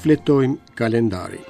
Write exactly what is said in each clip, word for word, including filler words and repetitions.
Fletojmë kalendarin.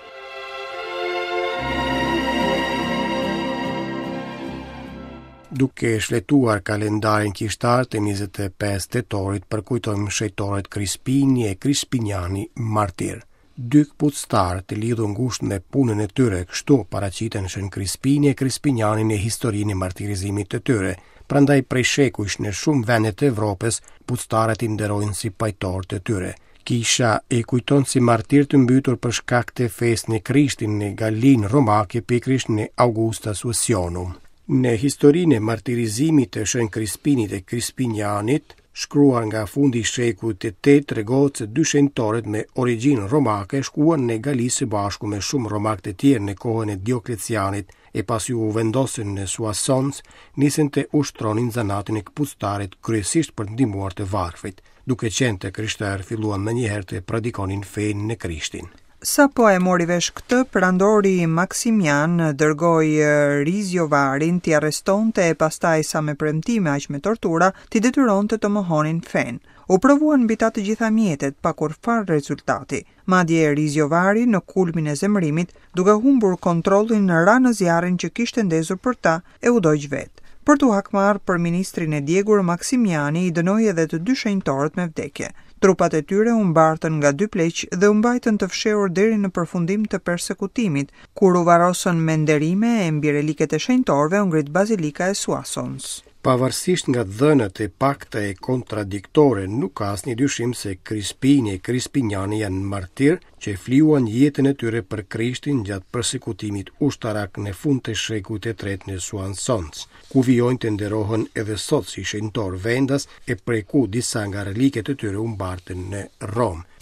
Duke shfletuar kalendarin kishtar të njëzet e pesë tetorit, përkujtojmë shejtorët Crispini e Crispiniani martir. Dy këpucëtarë të lidhur ngushtë me punën e tyre, kështu paraqiten Shën Crispini e Crispiniani në historinë e martirizimit të tyre. Prandaj prej shekujsh në shumë vende të Evropës, pucëtarët i nderojnë si pajtorë të tyre. Kisha e kujton si martir të mbytur për shkak të fesë në Krishtin në Galinë romake, pikërisht në Augusta Suesionum. Në historinë e martirizimit të Shën Crispinit e Crispinianit, shkruar nga fundi i shekullit të tetë, tregohet se dy shenjtorët me origjinë romake shkuan në Gali së bashku me shumë romak të tjerë në kohën e Dioklecianit e pasi u vendosën në Soissons, nisën të ushtronin zanatin e këpucëtarit kryesisht për të ndihmuar të varfrit, duke qenë të krishterë filluan menjëherë të predikonin fenë në Krishtin. Sa po e mori vesh këtë, perandori Maksimian dërgoi Rizjovarin t'i arrestonte e pastaj sa me premtime aq me tortura t'i detyronte të mohonin fen. U provuan mbi ta të gjitha mjetet pa kur far rezultati. Madje Rizjovari në kulmin e zemërimit, duke humbur kontrollin, ra në zjarrin që kishte ndezur për ta e u dogj vet. Për t'u hakmarrë për ministrin e djegur, Maksimiani i dënoi edhe të dy shenjtorët me vdekje. Trupat e tyre u mbartën nga dy pleq dhe u mbajtën të fshehur deri në përfundim të persekutimit, kur u varrosën me nderime e mbi reliket e shenjtorëve u ngrit bazilika e Soissons. Pavarësisht nga dhënat e pakta e kontradiktore, nuk ka asnjë dyshim se Crispini e Crispiniani janë martir që fliuan jetën e tyre për Krishtin gjatë përsekutimit ushtarak në fund të shekullit të tretë në Soissons, ku vijojnë të nderohen edhe sot si shenjtor vendas e prej ku disa nga reliket e tyre u mbartën në Rom.